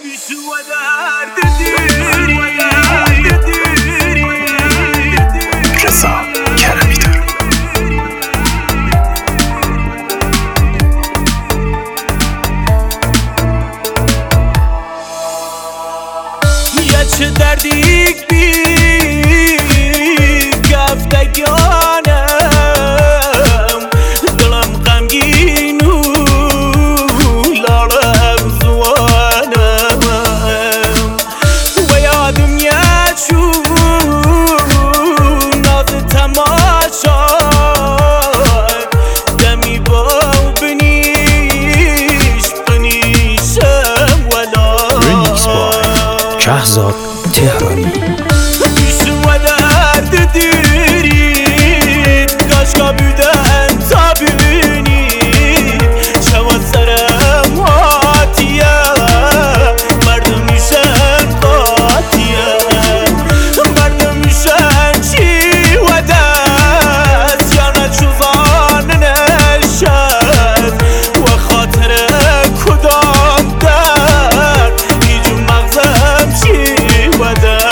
رضا کرمی دار. یه چه دردی بی گفتگانم دلم غمگین و لالم زوانم و یادم یه چون ناز تماشای دمی با بنیشم ولا ریمیکس بای شهزاد تهرانی. و درد دیرید کاشکا بودن تا ببینید شما سرم حاتیه مردم میشن قاطیه مردم میشن چی و دست یا نچوزان نشد و خاطر کدام درد هیچون مغزم چی و دست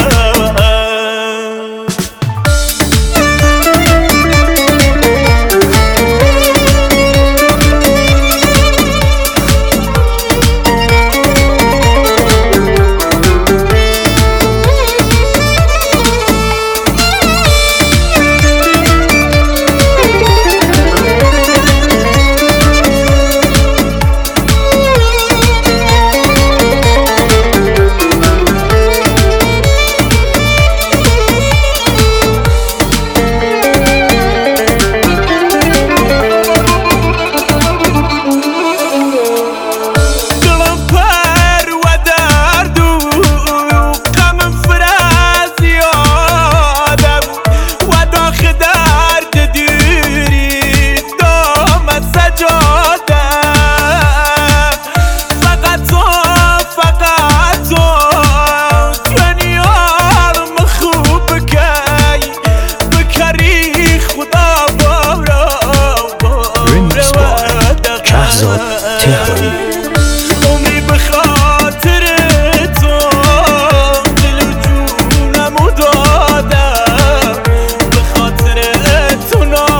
تهرانی. عمری به خاطر تو دل و جونمو دادم به خاطر تو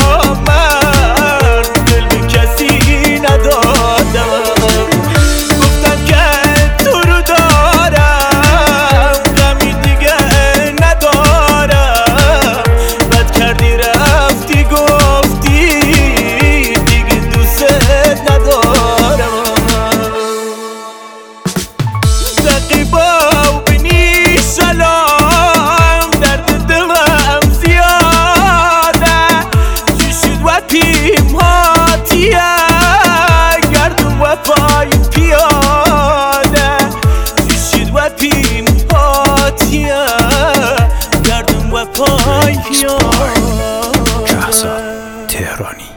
نامرد دل به کسی ندادم گفتم که تو رو دارم غمی دیگه ندارم بد کردی رفتی گفتی دیگه دوست ندارم شهزاد تهرانی.